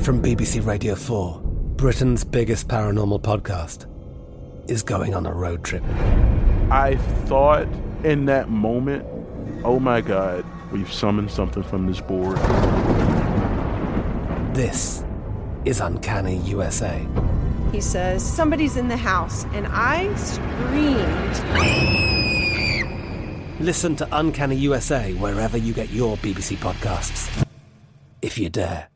From BBC Radio 4, Britain's biggest paranormal podcast is going on a road trip. I thought in that moment, oh my God, we've summoned something from this board. This is Uncanny USA. He says, somebody's in the house, and I screamed. Listen to Uncanny USA wherever you get your BBC podcasts, if you dare.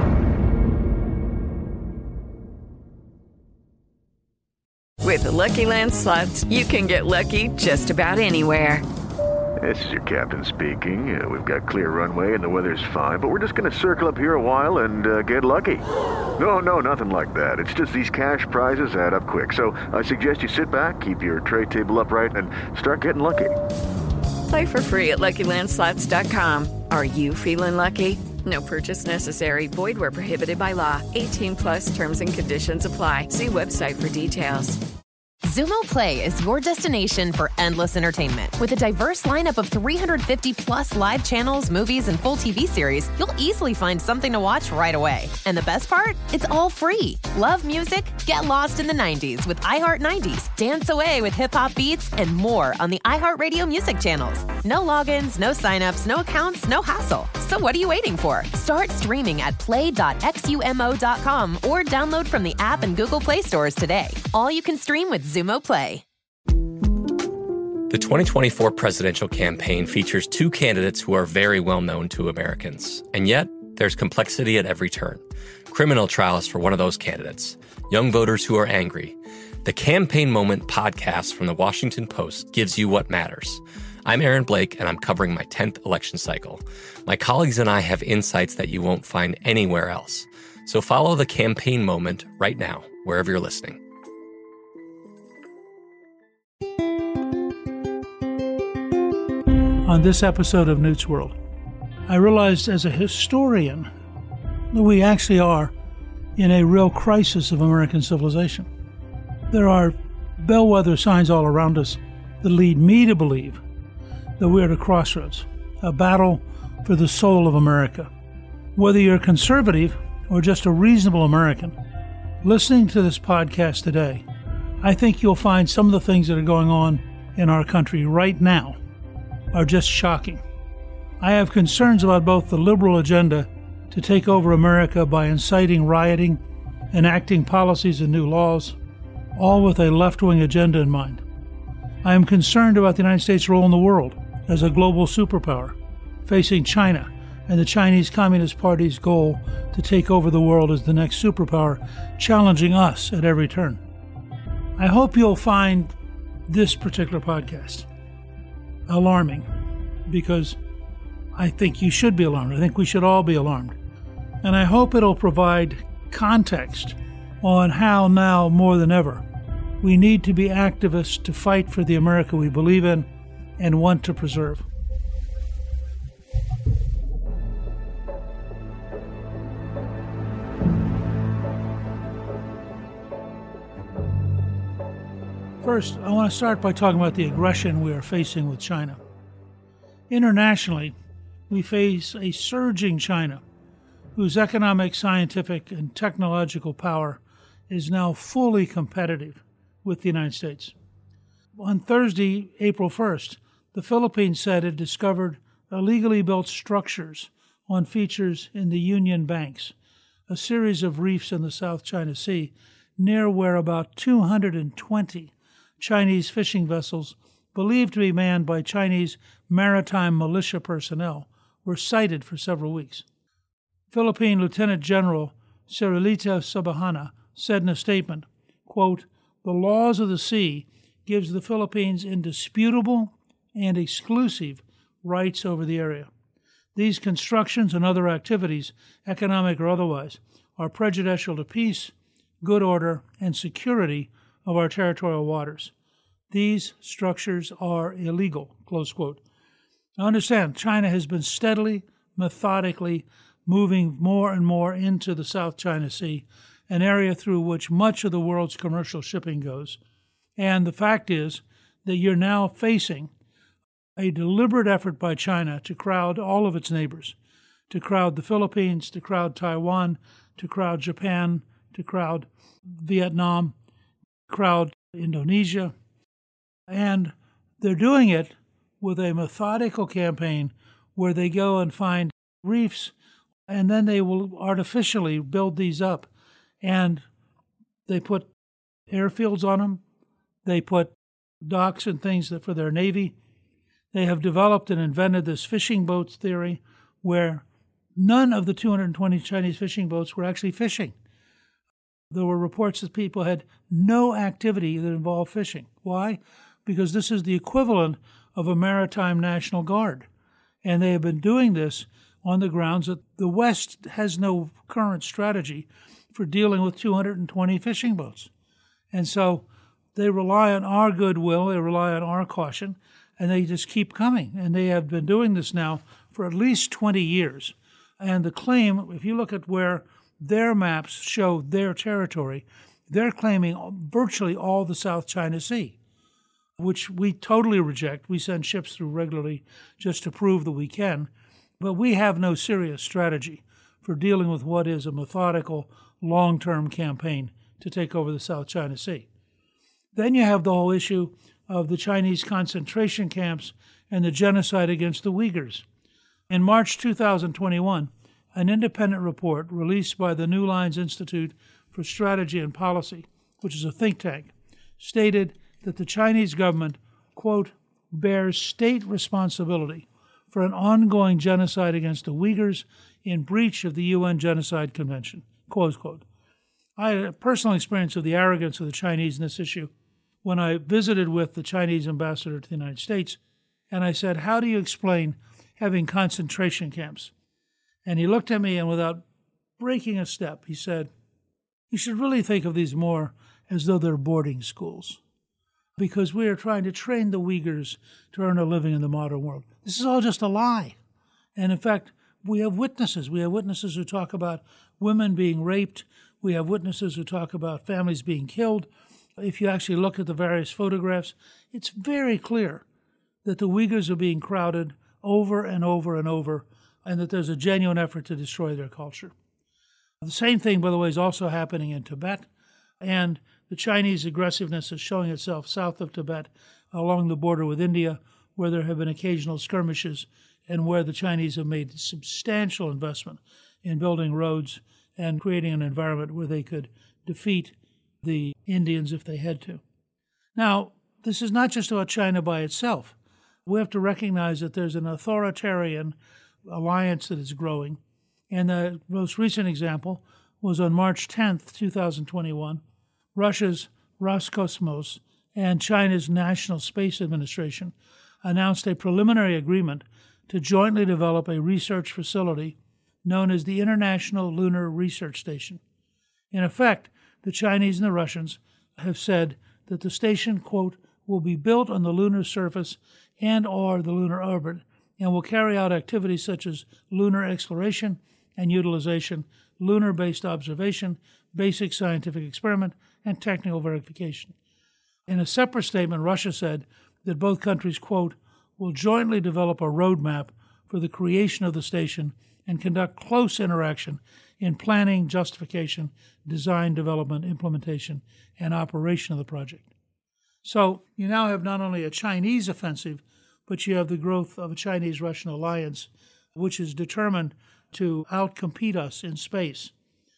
With the Lucky Land Slots, you can get lucky just about anywhere. This is your captain speaking. We've got clear runway and the weather's fine, but we're just going to circle up here a while and get lucky. No, nothing like that. It's just these cash prizes add up quick. So I suggest you sit back, keep your tray table upright, and start getting lucky. Play for free at LuckyLandSlots.com. Are you feeling lucky? No purchase necessary. Void where prohibited by law. 18+ terms and conditions apply. See website for details. Xumo Play is your destination for endless entertainment. With a diverse lineup of 350+ live channels, movies, and full TV series, you'll easily find something to watch right away. And the best part? It's all free. Love music? Get lost in the 90s with iHeart 90s, dance away with hip-hop beats, and more on the iHeartRadio music channels. No logins, no signups, no accounts, no hassle. So what are you waiting for? Start streaming at play.xumo.com or download from the app and Google Play stores today. All you can stream with Xumo Play. The 2024 presidential campaign features two candidates who are very well known to Americans. And yet, there's complexity at every turn. Criminal trials for one of those candidates. Young voters who are angry. The Campaign Moment podcast from the Washington Post gives you what matters. I'm Aaron Blake, and I'm covering my 10th election cycle. My colleagues and I have insights that you won't find anywhere else. So follow the Campaign Moment right now, wherever you're listening. On this episode of Newt's World, I realized as a historian that we actually are in a real crisis of American civilization. There are bellwether signs all around us that lead me to believe that we're at a crossroads, a battle for the soul of America. Whether you're conservative or just a reasonable American, listening to this podcast today, I think you'll find some of the things that are going on in our country right now are just shocking. I have concerns about both the liberal agenda to take over America by inciting rioting, enacting policies and new laws, all with a left-wing agenda in mind. I am concerned about the United States' role in the world as a global superpower, facing China and the Chinese Communist Party's goal to take over the world as the next superpower, challenging us at every turn. I hope you'll find this particular podcast alarming, because I think you should be alarmed. I think we should all be alarmed. And I hope it'll provide context on how now more than ever we need to be activists to fight for the America we believe in and want to preserve. First, I want to start by talking about the aggression we are facing with China. Internationally, we face a surging China, whose economic, scientific, and technological power is now fully competitive with the United States. On Thursday, April 1st, the Philippines said it discovered illegally built structures on features in the Union Banks, a series of reefs in the South China Sea, near where about 220 Chinese fishing vessels, believed to be manned by Chinese maritime militia personnel, were sighted for several weeks. Philippine Lieutenant General Cirilito Sabahana said in a statement, quote, "The laws of the sea gives the Philippines indisputable and exclusive rights over the area. These constructions and other activities, economic or otherwise, are prejudicial to peace, good order, and security of our territorial waters. These structures are illegal," close quote. Now understand, China has been steadily, methodically moving more and more into the South China Sea, an area through which much of the world's commercial shipping goes. And the fact is that you're now facing a deliberate effort by China to crowd all of its neighbors, to crowd the Philippines, to crowd Taiwan, to crowd Japan, to crowd Vietnam, crowd Indonesia. And they're doing it with a methodical campaign where they go and find reefs, and then they will artificially build these up. And they put airfields on them. They put docks and things for their Navy. They have developed and invented this fishing boats theory where none of the 220 Chinese fishing boats were actually fishing. There were reports that people had no activity that involved fishing. Why? Because this is the equivalent of a maritime national guard. And they have been doing this on the grounds that the West has no current strategy for dealing with 220 fishing boats. And so they rely on our goodwill, they rely on our caution, and they just keep coming. And they have been doing this now for at least 20 years. And the claim, if you look at where their maps show their territory, they're claiming virtually all the South China Sea, which we totally reject. We send ships through regularly just to prove that we can. But we have no serious strategy for dealing with what is a methodical, long-term campaign to take over the South China Sea. Then you have the whole issue of the Chinese concentration camps and the genocide against the Uyghurs. In March 2021, an independent report released by the New Lines Institute for Strategy and Policy, which is a think tank, stated that the Chinese government, quote, bears state responsibility for an ongoing genocide against the Uyghurs in breach of the UN Genocide Convention, close quote. I had a personal experience of the arrogance of the Chinese in this issue when I visited with the Chinese ambassador to the United States, and I said, how do you explain having concentration camps? And he looked at me, and without breaking a step, he said, you should really think of these more as though they're boarding schools, because we are trying to train the Uyghurs to earn a living in the modern world. This is all just a lie. And in fact, we have witnesses. We have witnesses who talk about women being raped. We have witnesses who talk about families being killed. If you actually look at the various photographs, it's very clear that the Uyghurs are being crowded over and over and over, and that there's a genuine effort to destroy their culture. The same thing, by the way, is also happening in Tibet, and the Chinese aggressiveness is showing itself south of Tibet along the border with India, where there have been occasional skirmishes and where the Chinese have made substantial investment in building roads and creating an environment where they could defeat the Indians if they had to. Now, this is not just about China by itself. We have to recognize that there's an authoritarian alliance that is growing. And the most recent example was on March 10th, 2021, Russia's Roscosmos and China's National Space Administration announced a preliminary agreement to jointly develop a research facility known as the International Lunar Research Station. In effect, the Chinese and the Russians have said that the station, quote, will be built on the lunar surface and or the lunar orbit and will carry out activities such as lunar exploration and utilization, lunar-based observation, basic scientific experiment, and technical verification. In a separate statement, Russia said that both countries, quote, will jointly develop a roadmap for the creation of the station and conduct close interaction in planning, justification, design, development, implementation, and operation of the project. So you now have not only a Chinese offensive, but you have the growth of a Chinese-Russian alliance, which is determined to outcompete us in space.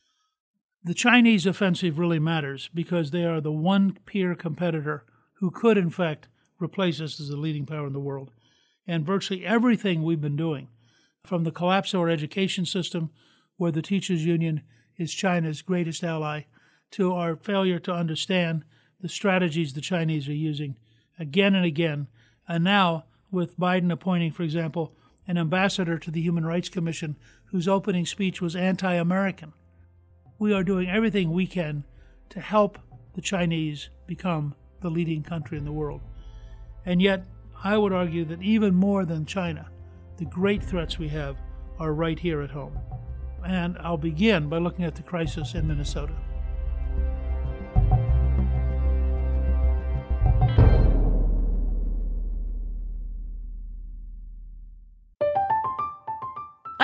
The Chinese offensive really matters because they are the one peer competitor who could, in fact, replace us as the leading power in the world. And virtually everything we've been doing, from the collapse of our education system, where the teachers' union is China's greatest ally, to our failure to understand the strategies the Chinese are using again and again, and now with Biden appointing, for example, an ambassador to the Human Rights Commission whose opening speech was anti-American. We are doing everything we can to help the Chinese become the leading country in the world. And yet, I would argue that even more than China, the great threats we have are right here at home. And I'll begin by looking at the crisis in Minnesota.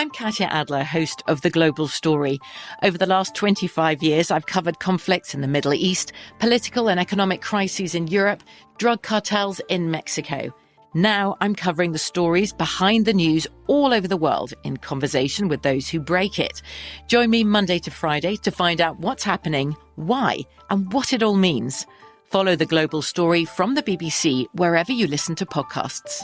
I'm Katya Adler, host of The Global Story. Over the last 25 years, I've covered conflicts in the Middle East, political and economic crises in Europe, drug cartels in Mexico. Now I'm covering the stories behind the news all over the world in conversation with those who break it. Join me Monday to Friday to find out what's happening, why, and what it all means. Follow The Global Story from the BBC wherever you listen to podcasts.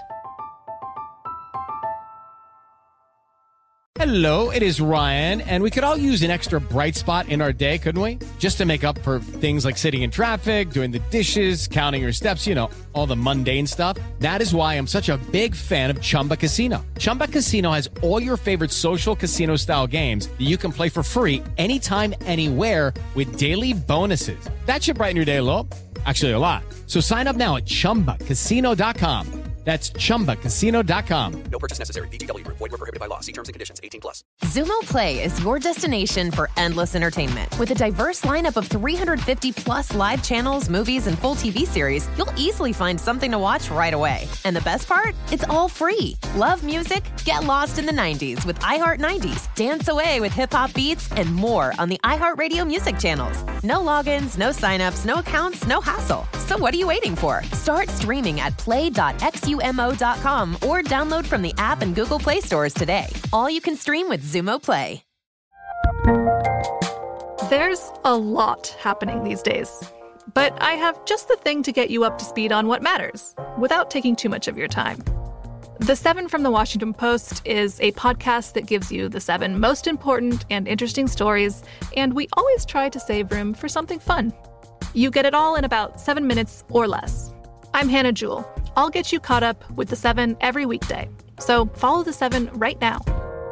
Hello, it is Ryan, and we could all use an extra bright spot in our day, couldn't we? Just to make up for things like sitting in traffic, doing the dishes, counting your steps, you know, all the mundane stuff. That is why I'm such a big fan of Chumba Casino. Chumba Casino has all your favorite social casino-style games that you can play for free anytime, anywhere with daily bonuses. That should brighten your day a little. Actually, a lot. So sign up now at ChumbaCasino.com. That's ChumbaCasino.com. No purchase necessary. VGW Group. Void where prohibited by law. See terms and conditions. 18+. Xumo Play is your destination for endless entertainment. With a diverse lineup of 350-plus live channels, movies, and full TV series, you'll easily find something to watch right away. And the best part? It's all free. Love music? Get lost in the 90s with iHeart 90s, dance away with hip-hop beats, and more on the iHeartRadio music channels. No logins, no signups, no accounts, no hassle. So what are you waiting for? Start streaming at play.xumo.com or download from the app and Google Play stores today. All you can stream with Xumo Play. There's a lot happening these days, but I have just the thing to get you up to speed on what matters without taking too much of your time. The 7 from the Washington Post is a podcast that gives you the 7 most important and interesting stories, and we always try to save room for something fun. You get it all in about 7 minutes or less. I'm Hannah Jewell. I'll get you caught up with the 7 every weekday. So follow the 7 right now.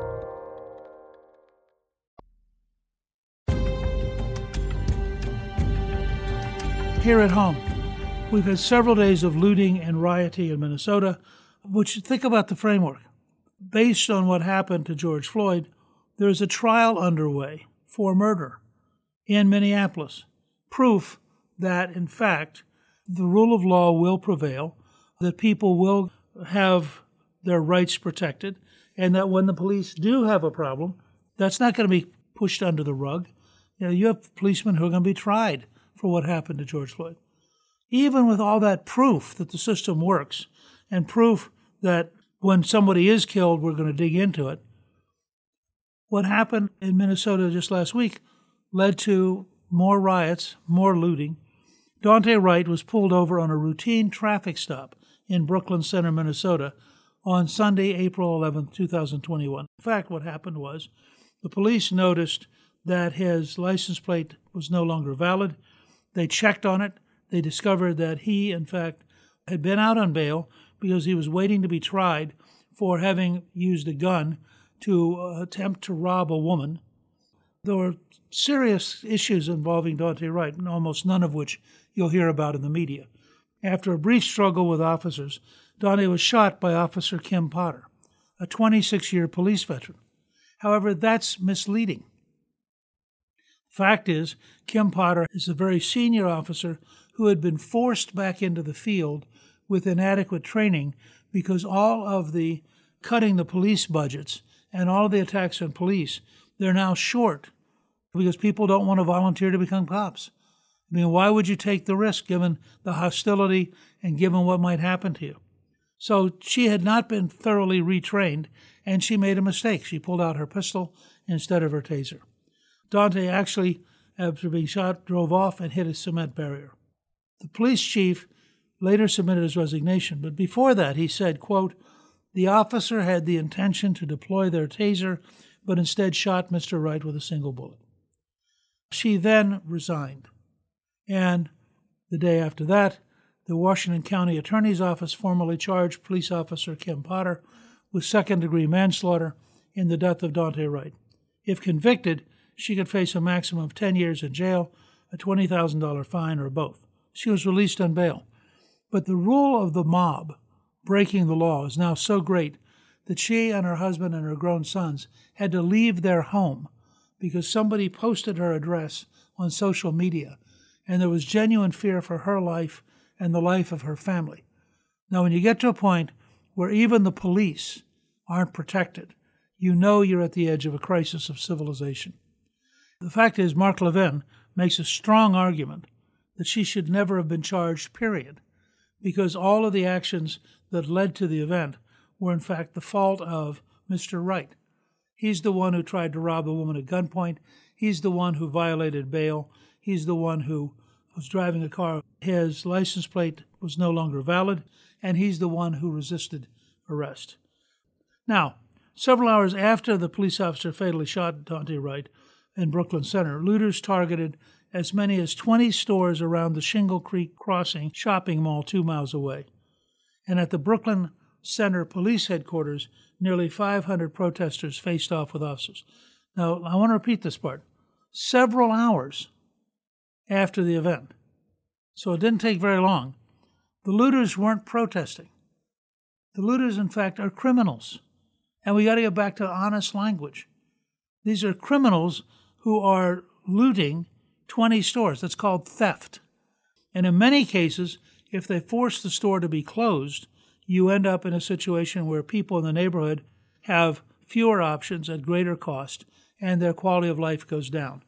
Here at home, we've had several days of looting and rioting in Minnesota, which, think about the framework. Based on what happened to George Floyd, there is a trial underway for murder in Minneapolis. Proof that, in fact, the rule of law will prevail, that people will have their rights protected, and that when the police do have a problem, that's not going to be pushed under the rug. You have policemen who are going to be tried for what happened to George Floyd. Even with all that proof that the system works, and proof that when somebody is killed, we're going to dig into it, what happened in Minnesota just last week led to more riots, more looting. Daunte Wright was pulled over on a routine traffic stop in Brooklyn Center, Minnesota, on Sunday, April 11, 2021. In fact, what happened was the police noticed that his license plate was no longer valid. They checked on it. They discovered that he, in fact, had been out on bail because he was waiting to be tried for having used a gun to attempt to rob a woman. There were serious issues involving Daunte Wright, almost none of which you'll hear about in the media. After a brief struggle with officers, Daunte was shot by Officer Kim Potter, a 26-year police veteran. However, that's misleading. Fact is, Kim Potter is a very senior officer who had been forced back into the field with inadequate training because all of the cutting the police budgets and all of the attacks on police, they're now short because people don't want to volunteer to become cops. I mean, why would you take the risk given the hostility and given what might happen to you? So she had not been thoroughly retrained, and she made a mistake. She pulled out her pistol instead of her taser. Daunte actually, after being shot, drove off and hit a cement barrier. The police chief later submitted his resignation, but before that he said, quote, "The officer had the intention to deploy their taser, but instead shot Mr. Wright with a single bullet." She then resigned. And the day after that, the Washington County Attorney's Office formally charged police officer Kim Potter with second-degree manslaughter in the death of Daunte Wright. If convicted, she could face a maximum of 10 years in jail, a $20,000 fine, or both. She was released on bail. But the rule of the mob breaking the law is now so great that she and her husband and her grown sons had to leave their home because somebody posted her address on social media, and there was genuine fear for her life and the life of her family. Now, when you get to a point where even the police aren't protected, you know you're at the edge of a crisis of civilization. The fact is, Mark Levin makes a strong argument that she should never have been charged, period, because all of the actions that led to the event were in fact the fault of Mr. Wright. He's the one who tried to rob a woman at gunpoint. He's the one who violated bail. He's the one who was driving a car. His license plate was no longer valid, and he's the one who resisted arrest. Now, several hours after the police officer fatally shot Daunte Wright in Brooklyn Center, looters targeted as many as 20 stores around the Shingle Creek Crossing shopping mall 2 miles away. And at the Brooklyn Center Police Headquarters, nearly 500 protesters faced off with officers. Now, I want to repeat this part. Several hours after the event, so it didn't take very long, the looters weren't protesting. The looters, in fact, are criminals. And we got to get back to honest language. These are criminals who are looting 20 stores. That's called theft. And in many cases, if they force the store to be closed, you end up in a situation where people in the neighborhood have fewer options at greater cost, and their quality of life goes down.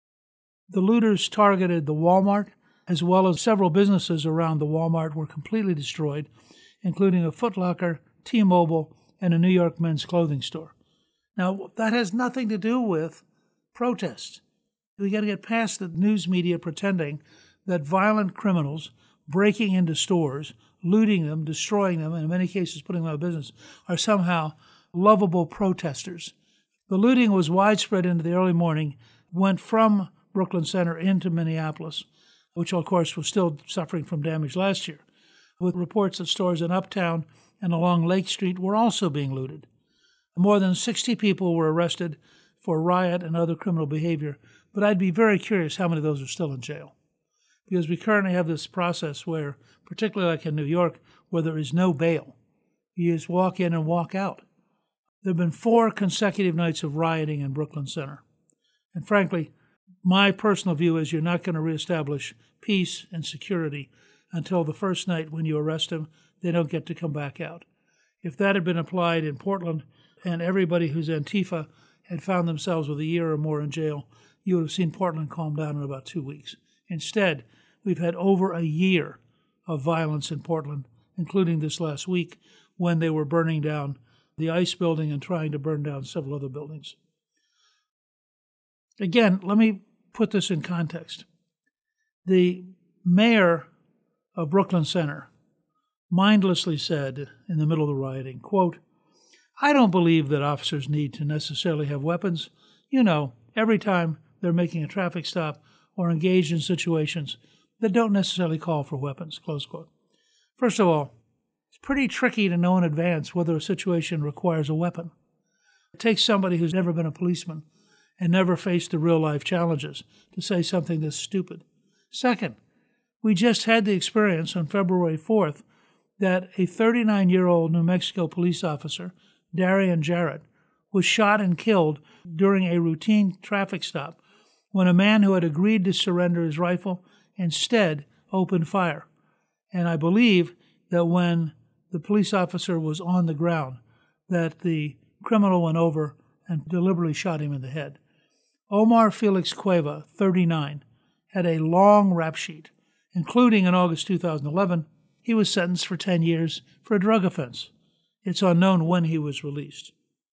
The looters targeted the Walmart, as well as several businesses around the Walmart were completely destroyed, including a Foot Locker, T-Mobile, and a New York men's clothing store. Now, that has nothing to do with protest. We got to get past the news media pretending that violent criminals breaking into stores, looting them, destroying them, and in many cases putting them out of business, are somehow lovable protesters. The looting was widespread into the early morning, went from Brooklyn Center into Minneapolis, which of course was still suffering from damage last year, with reports that stores in Uptown and along Lake Street were also being looted. More than 60 people were arrested for riot and other criminal behavior, but I'd be very curious how many of those are still in jail. Because we currently have this process where, particularly like in New York, where there is no bail. You just walk in and walk out. There have been 4 consecutive nights of rioting in Brooklyn Center. And frankly, my personal view is you're not going to reestablish peace and security until the first night when you arrest them. They don't get to come back out. If that had been applied in Portland and everybody who's Antifa had found themselves with a year or more in jail, you would have seen Portland calm down in about 2 weeks. Instead, we've had over a year of violence in Portland, including this last week when they were burning down the ICE building and trying to burn down several other buildings. Again, let me put this in context. The mayor of Brooklyn Center mindlessly said in the middle of the rioting, quote, "I don't believe that officers need to necessarily have weapons. You know, every time they're making a traffic stop or engaged in situations that don't necessarily call for weapons," close quote. First of all, it's pretty tricky to know in advance whether a situation requires a weapon. It takes somebody who's never been a policeman and never faced the real-life challenges to say something this stupid. Second, we just had the experience on February 4th that a 39-year-old New Mexico police officer, Darian Jarrett, was shot and killed during a routine traffic stop when a man who had agreed to surrender his rifle instead opened fire. And I believe that when the police officer was on the ground, that the criminal went over and deliberately shot him in the head. Omar Felix Cueva, 39, had a long rap sheet, including in August 2011, he was sentenced for 10 years for a drug offense. It's unknown when he was released.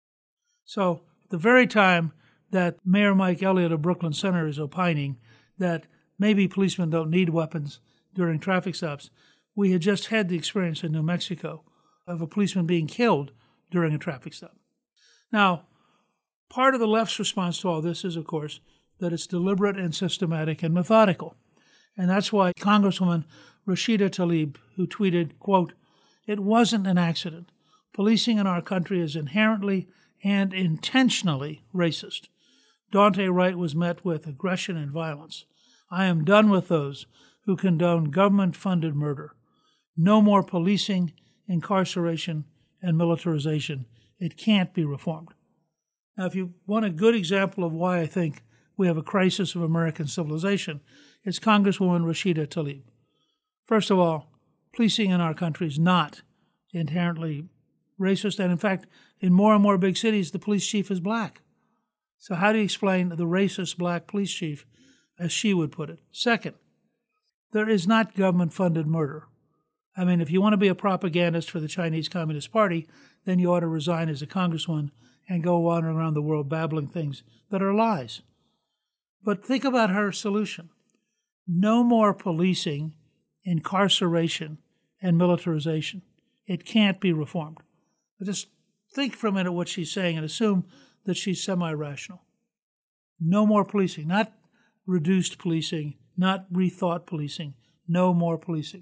So, at the very time that Mayor Mike Elliott of Brooklyn Center is opining that maybe policemen don't need weapons during traffic stops, we had just had the experience in New Mexico of a policeman being killed during a traffic stop. Now, part of the left's response to all this is, of course, that it's deliberate and systematic and methodical. And that's why Congresswoman Rashida Tlaib, who tweeted, quote, "It wasn't an accident. Policing in our country is inherently and intentionally racist. Daunte Wright was met with aggression and violence. I am done with those who condone government-funded murder. No more policing, incarceration, and militarization. It can't be reformed." Now, if you want a good example of why I think we have a crisis of American civilization, it's Congresswoman Rashida Tlaib. First of all, policing in our country is not inherently racist, and in fact, in more and more big cities, the police chief is black. So how do you explain the racist black police chief, as she would put it? Second, there is not government-funded murder. I mean, if you want to be a propagandist for the Chinese Communist Party, then you ought to resign as a congressman and go wandering around the world babbling things that are lies. But think about her solution. No more policing, incarceration, and militarization. It can't be reformed. But just think for a minute what she's saying and assume that she's semi-rational. No more policing, not reduced policing, not rethought policing, no more policing.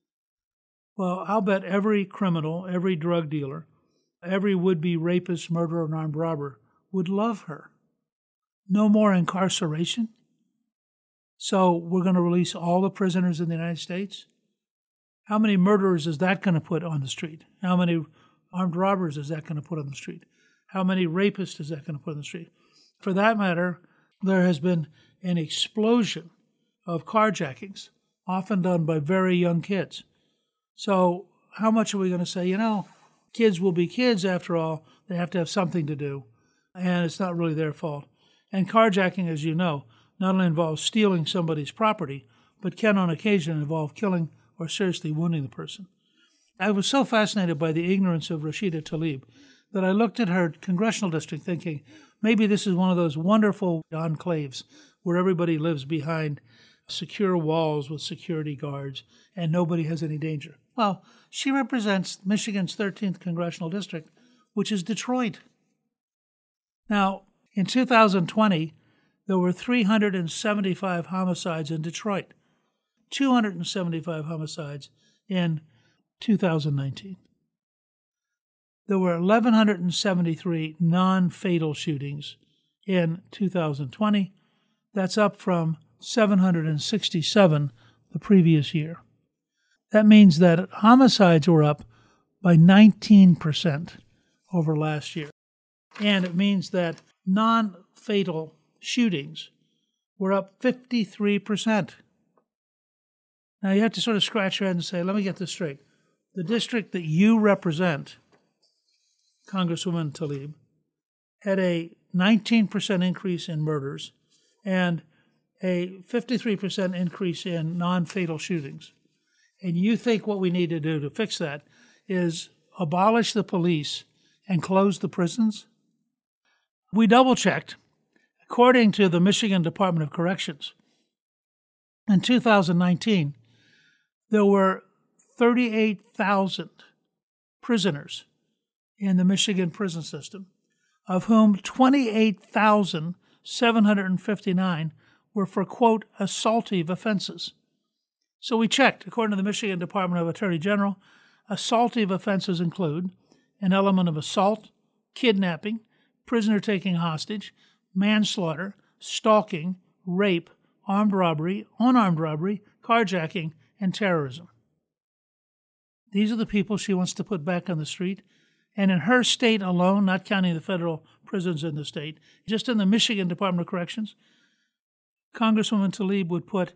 Well, I'll bet every criminal, every drug dealer, every would-be rapist, murderer, and armed robber would love her. No more incarceration? So we're going to release all the prisoners in the United States? How many murderers is that going to put on the street? How many armed robbers is that going to put on the street? How many rapists is that going to put on the street? For that matter, there has been an explosion of carjackings, often done by very young kids. So how much are we going to say, kids will be kids after all, they have to have something to do, and it's not really their fault. And carjacking, as you know, not only involves stealing somebody's property, but can on occasion involve killing or seriously wounding the person. I was so fascinated by the ignorance of Rashida Tlaib that I looked at her congressional district thinking, maybe this is one of those wonderful enclaves where everybody lives behind secure walls with security guards and nobody has any danger. Well, she represents Michigan's 13th congressional district, which is Detroit. Now, in 2020, there were 375 homicides in Detroit, 275 homicides in 2019. There were 1,173 non-fatal shootings in 2020. That's up from 767 the previous year. That means that homicides were up by 19% over last year. And it means that non-fatal shootings were up 53%. Now you have to sort of scratch your head and say, let me get this straight. The district that you represent, Congresswoman Tlaib, had a 19% increase in murders and a 53% increase in non-fatal shootings. And you think what we need to do to fix that is abolish the police and close the prisons? We double-checked. According to the Michigan Department of Corrections, in 2019, there were 38,000 prisoners in the Michigan prison system, of whom 28,759 were for, quote, assaultive offenses. So we checked. According to the Michigan Department of Attorney General, assaultive offenses include an element of assault, kidnapping, prisoner taking hostage, manslaughter, stalking, rape, armed robbery, unarmed robbery, carjacking, and terrorism. These are the people she wants to put back on the street. And in her state alone, not counting the federal prisons in the state, just in the Michigan Department of Corrections, Congresswoman Tlaib would put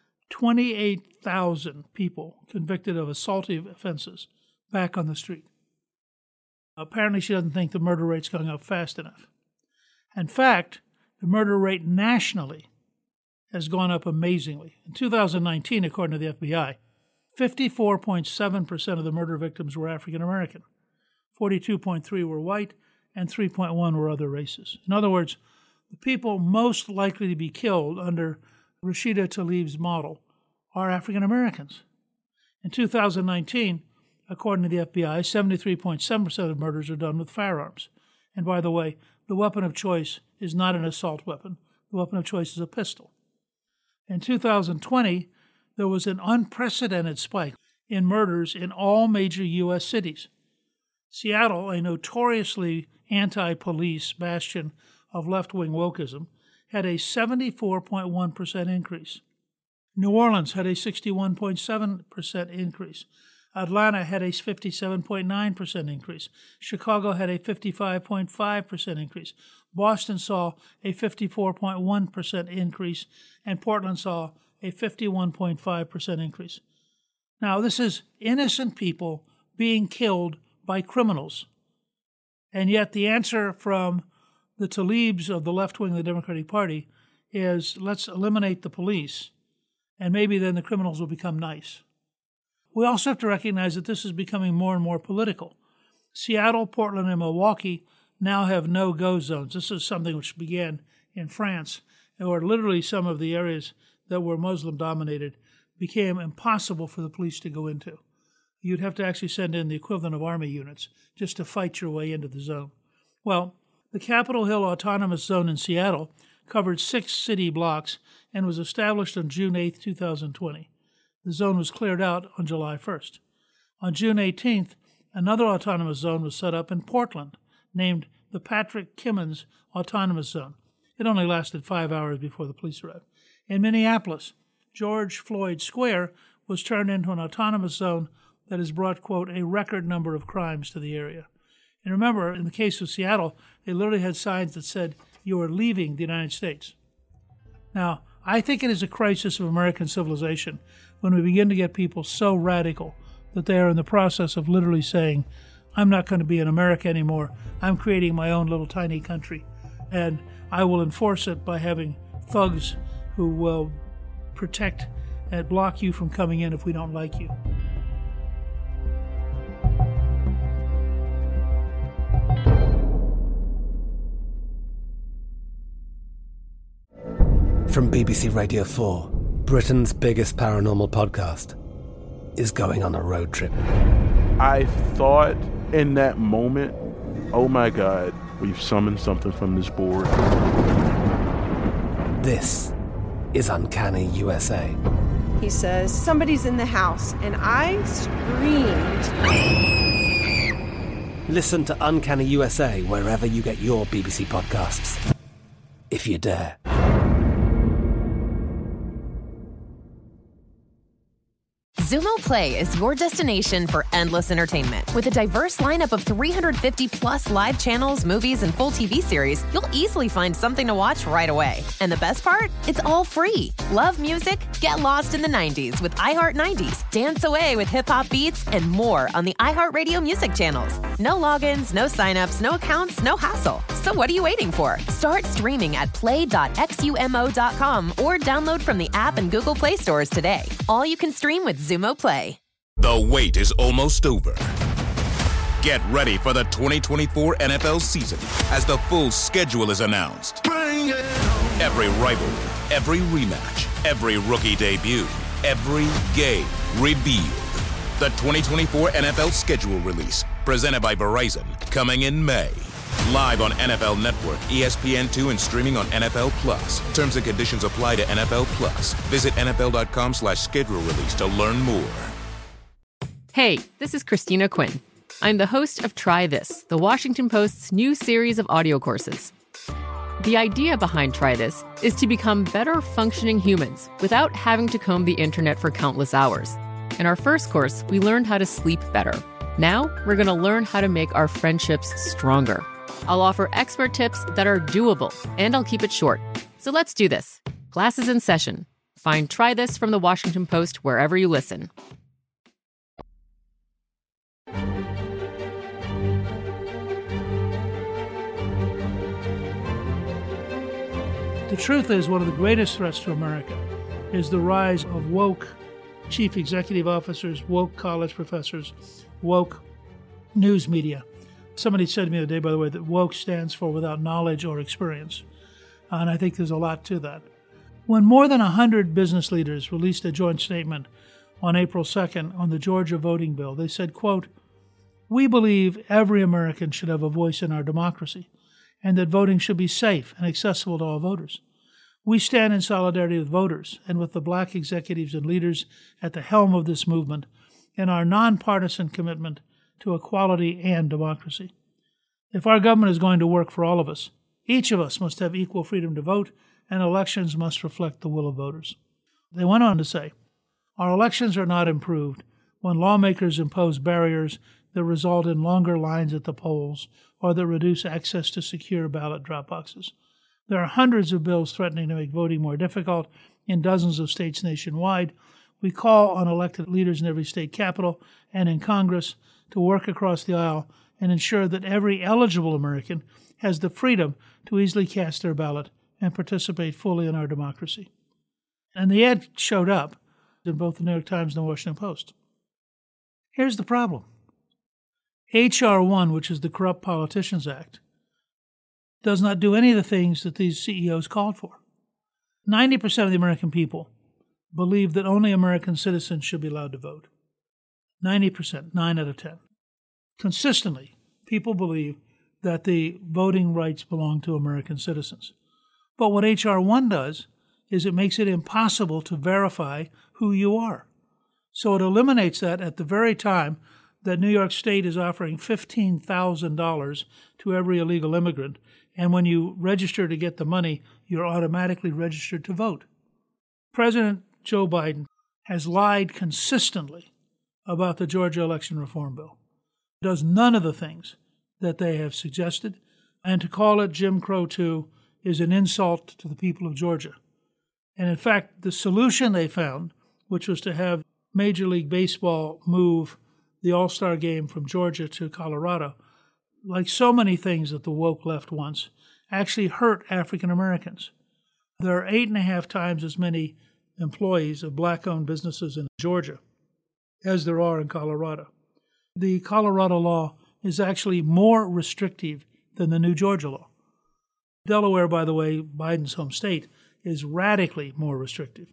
28,000 people convicted of assaultive offenses back on the street. Apparently she doesn't think the murder rate's going up fast enough. In fact, the murder rate nationally has gone up amazingly. In 2019, according to the FBI, 54.7% of the murder victims were African American, 42.3% were white, and 3.1% were other races. In other words, the people most likely to be killed under Rashida Tlaib's model are African Americans. In 2019, according to the FBI, 73.7% of murders are done with firearms. And by the way, the weapon of choice is not an assault weapon. The weapon of choice is a pistol. In 2020, there was an unprecedented spike in murders in all major U.S. cities. Seattle, a notoriously anti-police bastion of left-wing wokeism, had a 74.1% increase. New Orleans had a 61.7% increase. Atlanta had a 57.9% increase. Chicago had a 55.5% increase. Boston saw a 54.1% increase, and Portland saw a 51.5% increase. Now, this is innocent people being killed by criminals, And yet the answer from the Tlaibs of the left wing of the Democratic Party is, let's eliminate the police, and maybe then the criminals will become nice. We also have to recognize that this is becoming more and more political. Seattle, Portland, and Milwaukee now have no-go zones. This is something which began in France, where literally some of the areas that were Muslim-dominated became impossible for the police to go into. You'd have to actually send in the equivalent of army units just to fight your way into the zone. Well, the Capitol Hill Autonomous Zone in Seattle covered 6 city blocks and was established on June 8, 2020. The zone was cleared out on July 1st. On June 18th, another autonomous zone was set up in Portland, named the Patrick Kimmons Autonomous Zone. It only lasted 5 hours before the police arrived. In Minneapolis, George Floyd Square was turned into an autonomous zone that has brought, quote, a record number of crimes to the area. And remember, in the case of Seattle, they literally had signs that said, you are leaving the United States. Now, I think it is a crisis of American civilization when we begin to get people so radical that they are in the process of literally saying, I'm not going to be in America anymore. I'm creating my own little tiny country. And I will enforce it by having thugs who will protect and block you from coming in if we don't like you. From BBC Radio 4, Britain's biggest paranormal podcast is going on a road trip. I thought in that moment, oh my God, we've summoned something from this board. This is Uncanny USA. He says, somebody's in the house, and I screamed. Listen to Uncanny USA wherever you get your BBC podcasts, if you dare. Xumo Play is your destination for endless entertainment. With a diverse lineup of 350-plus live channels, movies, and full TV series, you'll easily find something to watch right away. And the best part? It's all free. Love music? Get lost in the 90s with iHeart 90s, dance away with hip-hop beats, and more on the iHeartRadio music channels. No logins, no signups, no accounts, no hassle. So what are you waiting for? Start streaming at play.xumo.com or download from the app and Google Play stores today. All you can stream with Xumo Play. The wait is almost over. Get ready for the 2024 NFL season as the full schedule is announced. Every rivalry, every rematch, every rookie debut, every game revealed. The 2024 NFL schedule release, presented by Verizon, coming in May. Live on NFL Network, ESPN2, and streaming on NFL Plus. Terms and conditions apply to NFL Plus. Visit NFL.com/schedule release to learn more. Hey, this is Christina Quinn. I'm the host of Try This, the Washington Post's new series of audio courses. The idea behind Try This is to become better functioning humans without having to comb the internet for countless hours. In our first course, we learned how to sleep better. Now, we're going to learn how to make our friendships stronger. I'll offer expert tips that are doable, and I'll keep it short. So let's do this. Class is in session. Find Try This from the Washington Post wherever you listen. The truth is, one of the greatest threats to America is the rise of woke chief executive officers, woke college professors, woke news media. Somebody said to me the other day, by the way, that woke stands for without knowledge or experience. And I think there's a lot to that. When more than 100 business leaders released a joint statement on April 2nd on the Georgia voting bill, they said, quote, "We believe every American should have a voice in our democracy and that voting should be safe and accessible to all voters. We stand in solidarity with voters and with the black executives and leaders at the helm of this movement in our nonpartisan commitment to equality and democracy. If our government is going to work for all of us, each of us must have equal freedom to vote, and elections must reflect the will of voters." They went on to say, "Our elections are not improved when lawmakers impose barriers that result in longer lines at the polls or that reduce access to secure ballot drop boxes. There are hundreds of bills threatening to make voting more difficult in dozens of states nationwide. We call on elected leaders in every state capital and in Congress to work across the aisle and ensure that every eligible American has the freedom to easily cast their ballot and participate fully in our democracy. And the ad showed up in both the New York Times and the Washington Post. Here's the problem. H.R. 1, which is the Corrupt Politicians Act, does not do any of the things that these CEOs called for. 90% of the American people believe that only American citizens should be allowed to vote. 90%, 9 out of 10. Consistently, people believe that the voting rights belong to American citizens. But what H.R. 1 does is it makes it impossible to verify who you are. So it eliminates that at the very time that New York State is offering $15,000 to every illegal immigrant, and when you register to get the money, you're automatically registered to vote. President Joe Biden has lied consistently about the Georgia election reform bill. Does none of the things that they have suggested, and to call it Jim Crow 2 is an insult to the people of Georgia. And in fact, the solution they found, which was to have Major League Baseball move the All-Star game from Georgia to Colorado, like so many things that the woke left wants, actually hurt African Americans. There are 8.5 times as many employees of black-owned businesses in Georgia as there are in Colorado. The Colorado law is actually more restrictive than the new Georgia law. Delaware, by the way, Biden's home state, is radically more restrictive.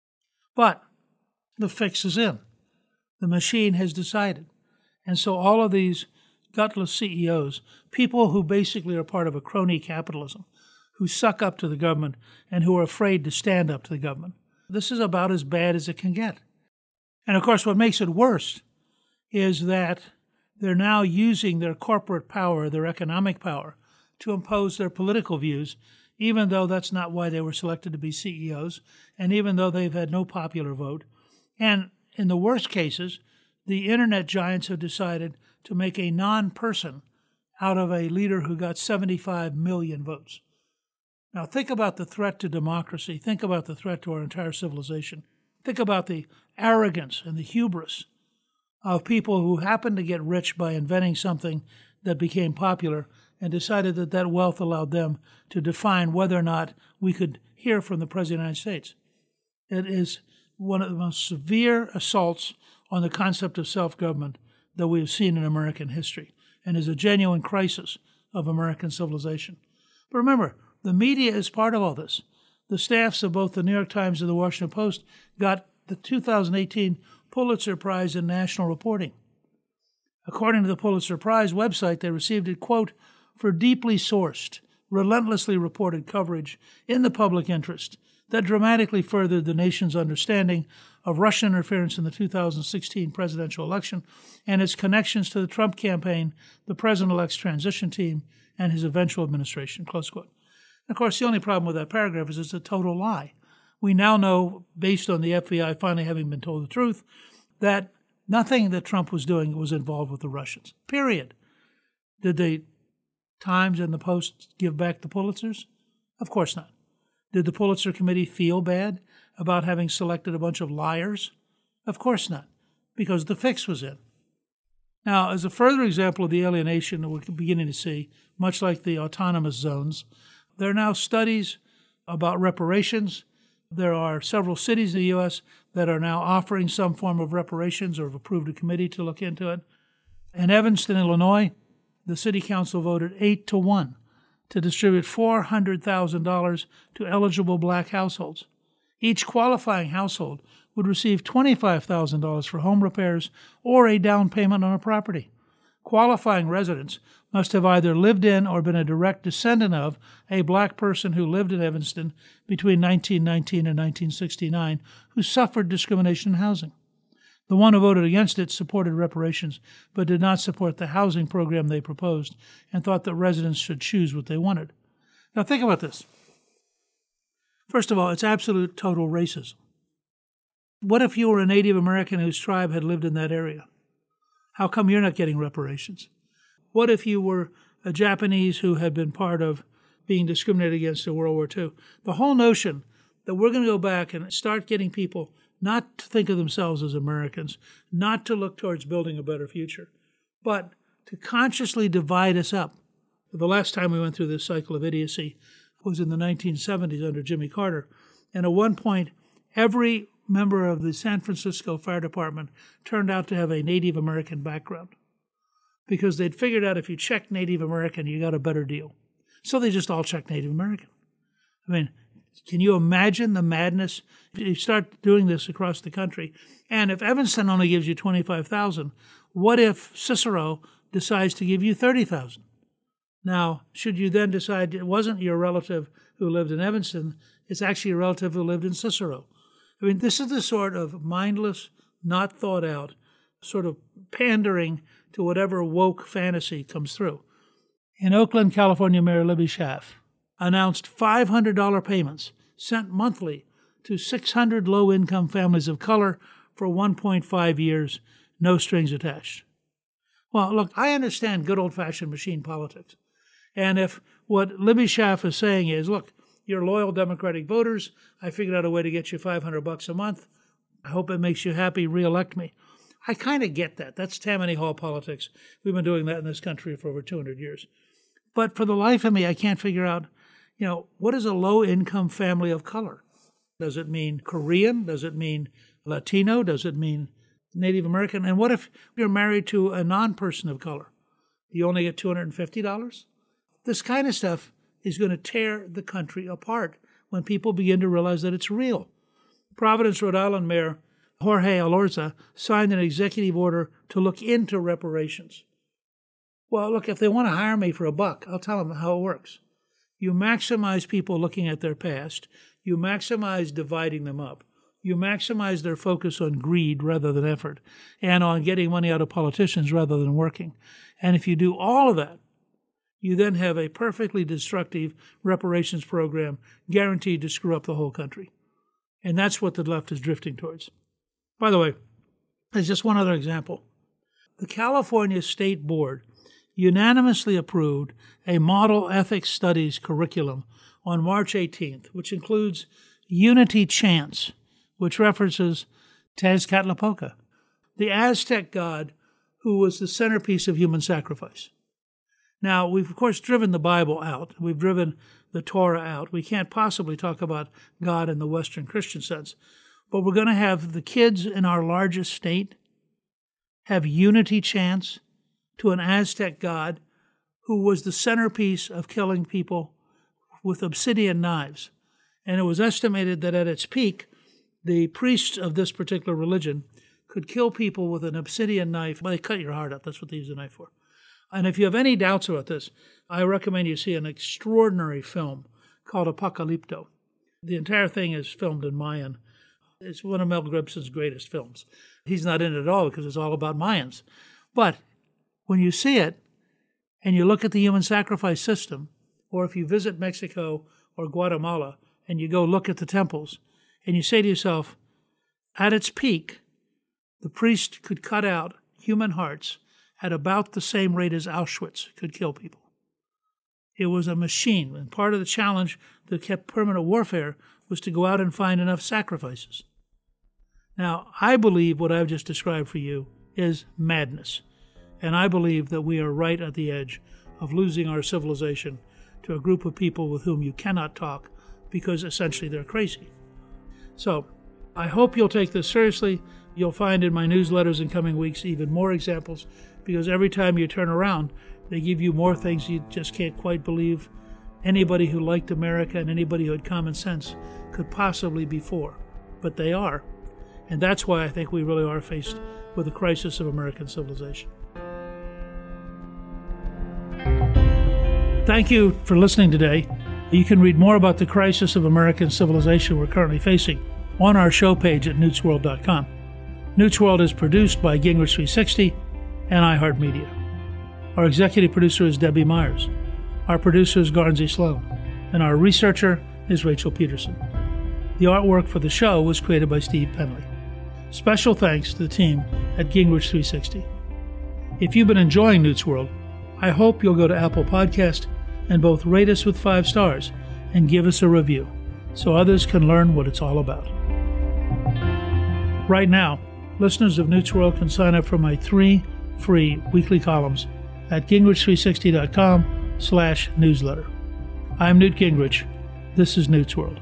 But the fix is in. The machine has decided. And so all of these gutless CEOs, people who basically are part of a crony capitalism, who suck up to the government and who are afraid to stand up to the government, this is about as bad as it can get. And of course, what makes it worse is that they're now using their corporate power, their economic power, to impose their political views, even though that's not why they were selected to be CEOs, and even though they've had no popular vote. And in the worst cases, the internet giants have decided to make a non-person out of a leader who got 75 million votes. Now think about the threat to democracy. Think about the threat to our entire civilization. Think about the arrogance and the hubris of people who happened to get rich by inventing something that became popular and decided that that wealth allowed them to define whether or not we could hear from the President of the United States. It is one of the most severe assaults on the concept of self-government that we have seen in American history, and is a genuine crisis of American civilization. But remember, the media is part of all this. The staffs of both the New York Times and the Washington Post got the 2018 Pulitzer Prize in National Reporting. According to the Pulitzer Prize website, they received it, quote, for deeply sourced, relentlessly reported coverage in the public interest that dramatically furthered the nation's understanding of Russian interference in the 2016 presidential election and its connections to the Trump campaign, the president-elect's transition team, and his eventual administration, close quote. And of course, the only problem with that paragraph is it's a total lie. We now know, based on the FBI finally having been told the truth, that nothing that Trump was doing was involved with the Russians, period. Did the Times and the Post give back the Pulitzers? Of course not. Did the Pulitzer Committee feel bad about having selected a bunch of liars? Of course not, because the fix was in. Now, as a further example of the alienation that we're beginning to see, much like the autonomous zones, there are now studies about reparations. There are several cities in the U.S. that are now offering some form of reparations or have approved a committee to look into it. In Evanston, Illinois, the city council voted 8-1 to distribute $400,000 to eligible black households. Each qualifying household would receive $25,000 for home repairs or a down payment on a property. Qualifying residents must have either lived in or been a direct descendant of a black person who lived in Evanston between 1919 and 1969 who suffered discrimination in housing. The one who voted against it supported reparations, but did not support the housing program they proposed and thought that residents should choose what they wanted. Now think about this. First of all, it's absolute total racism. What if you were a Native American whose tribe had lived in that area? How come you're not getting reparations? What if you were a Japanese who had been part of being discriminated against in World War II? The whole notion that we're going to go back and start getting people not to think of themselves as Americans, not to look towards building a better future, but to consciously divide us up. The last time we went through this cycle of idiocy was in the 1970s under Jimmy Carter. And at one point, every member of the San Francisco Fire Department turned out to have a Native American background because they'd figured out if you checked Native American, you got a better deal. So they just all checked Native American. I mean, can you imagine the madness? You start doing this across the country. And if Evanston only gives you $25,000, what if Cicero decides to give you $30,000? Now, should you then decide it wasn't your relative who lived in Evanston, it's actually a relative who lived in Cicero? I mean, this is the sort of mindless, not thought out, sort of pandering to whatever woke fantasy comes through. In Oakland, California, Mayor Libby Schaaf announced $500 payments sent monthly to 600 low-income families of color for 1.5 years, no strings attached. Well, look, I understand good old-fashioned machine politics. And if what Libby Schaaf is saying is, look, you're loyal Democratic voters, I figured out a way to get you $500 a month. I hope it makes you happy, re-elect me. I kind of get that. That's Tammany Hall politics. We've been doing that in this country for over 200 years. But for the life of me, I can't figure out, what is a low-income family of color? Does it mean Korean? Does it mean Latino? Does it mean Native American? And what if you're married to a non-person of color? Do you only get $250? This kind of stuff is going to tear the country apart when people begin to realize that it's real. Providence, Rhode Island Mayor Jorge Alorza signed an executive order to look into reparations. Well, look, if they want to hire me for $1, I'll tell them how it works. You maximize people looking at their past. You maximize dividing them up. You maximize their focus on greed rather than effort and on getting money out of politicians rather than working. And if you do all of that, you then have a perfectly destructive reparations program guaranteed to screw up the whole country. And that's what the left is drifting towards. By the way, there's just one other example. The California State Board unanimously approved a model ethics studies curriculum on March 18th, which includes Unity Chants, which references Tezcatlipoca, the Aztec god who was the centerpiece of human sacrifice. Now, we've, of course, driven the Bible out. We've driven the Torah out. We can't possibly talk about God in the Western Christian sense. But we're going to have the kids in our largest state have unity chants to an Aztec god who was the centerpiece of killing people with obsidian knives. And it was estimated that at its peak, the priests of this particular religion could kill people with an obsidian knife. Well, they cut your heart out. That's what they use a knife for. And if you have any doubts about this, I recommend you see an extraordinary film called Apocalypto. The entire thing is filmed in Mayan. It's one of Mel Gibson's greatest films. He's not in it at all because it's all about Mayans. But when you see it and you look at the human sacrifice system, or if you visit Mexico or Guatemala and you go look at the temples, and you say to yourself, at its peak, the priest could cut out human hearts at about the same rate as Auschwitz could kill people. It was a machine, and part of the challenge that kept permanent warfare was to go out and find enough sacrifices. Now, I believe what I've just described for you is madness, and I believe that we are right at the edge of losing our civilization to a group of people with whom you cannot talk because essentially they're crazy. So, I hope you'll take this seriously. You'll find in my newsletters in coming weeks even more examples, because every time you turn around, they give you more things you just can't quite believe anybody who liked America and anybody who had common sense could possibly be for. But they are. And that's why I think we really are faced with a crisis of American civilization. Thank you for listening today. You can read more about the crisis of American civilization we're currently facing on our show page at newtsworld.com. Newt's World is produced by Gingrich 360 and iHeartMedia. Our executive producer is Debbie Myers. Our producer is Garnsey Sloan. And our researcher is Rachel Peterson. The artwork for the show was created by Steve Penley. Special thanks to the team at Gingrich 360. If you've been enjoying Newt's World, I hope you'll go to Apple Podcast and both rate us with 5 stars and give us a review so others can learn what it's all about. Right now, listeners of Newt's World can sign up for my 3 free weekly columns at gingrich360.com/newsletter. I'm Newt Gingrich. This is Newt's World.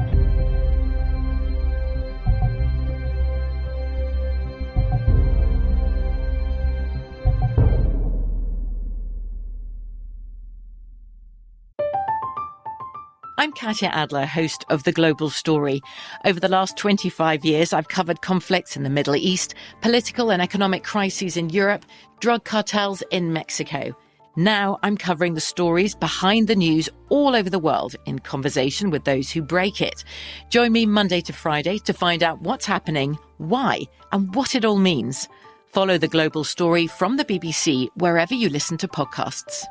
I'm Katya Adler, host of The Global Story. Over the last 25 years, I've covered conflicts in the Middle East, political and economic crises in Europe, drug cartels in Mexico. Now I'm covering the stories behind the news all over the world in conversation with those who break it. Join me Monday to Friday to find out what's happening, why, and what it all means. Follow The Global Story from the BBC wherever you listen to podcasts.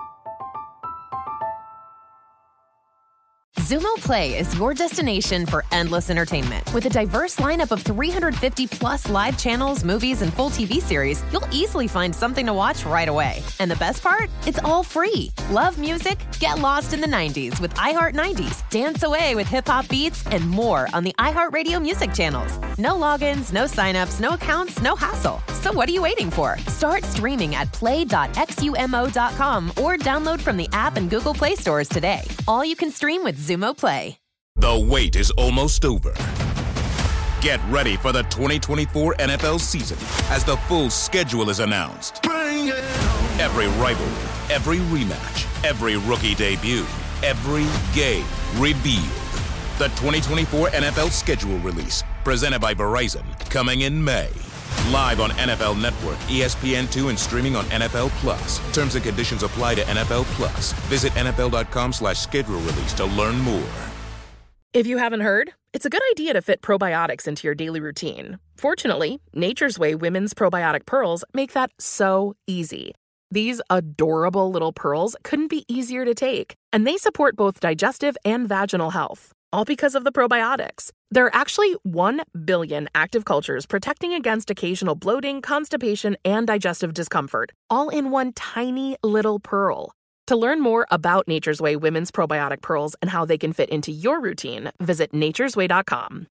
Xumo Play is your destination for endless entertainment. With a diverse lineup of 350 plus live channels, movies, and full TV series, you'll easily find something to watch right away. And the best part? It's all free. Love music? Get lost in the 90s with iHeart 90s, dance away with hip-hop beats, and more on the iHeartRadio music channels. No logins, no signups, no accounts, no hassle. So what are you waiting for? Start streaming at play.xumo.com or download from the app and Google Play stores today. All you can stream with Xumo Play. The wait is almost over. Get ready for the 2024 NFL season as the full schedule is announced. Every rivalry, every rematch, every rookie debut, every game revealed. The 2024 NFL schedule release, presented by Verizon, coming in May. Live on NFL Network, ESPN2, and streaming on NFL Plus. Terms and conditions apply to NFL Plus. Visit NFL.com/schedule release to learn more. If you haven't heard, it's a good idea to fit probiotics into your daily routine. Fortunately, Nature's Way Women's Probiotic Pearls make that so easy. These adorable little pearls couldn't be easier to take, and they support both digestive and vaginal health. All because of the probiotics. There are actually 1 billion active cultures protecting against occasional bloating, constipation, and digestive discomfort, all in one tiny little pearl. To learn more about Nature's Way Women's Probiotic Pearls and how they can fit into your routine, visit naturesway.com.